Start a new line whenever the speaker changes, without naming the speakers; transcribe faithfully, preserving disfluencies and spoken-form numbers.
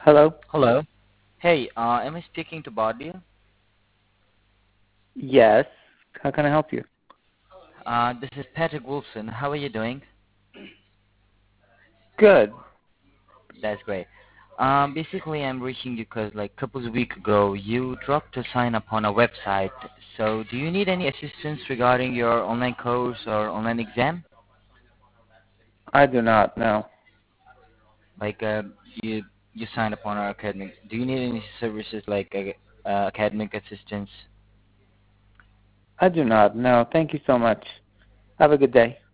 Hello?
Hello. Hey, uh, am I speaking to Badia?
Yes. How can I help you?
Uh, this is Patrick Wolfson. How are you doing?
Good.
That's great. Um, basically, I'm reaching you because, like, a couple of weeks ago, you dropped a sign up on our website. So, do you need any assistance regarding your online course or online exam?
I do not know.
Like, uh, you you signed up on our academic. Do you need any services like uh, uh, academic assistance?
I do not. No. Thank you so much. Have a good day.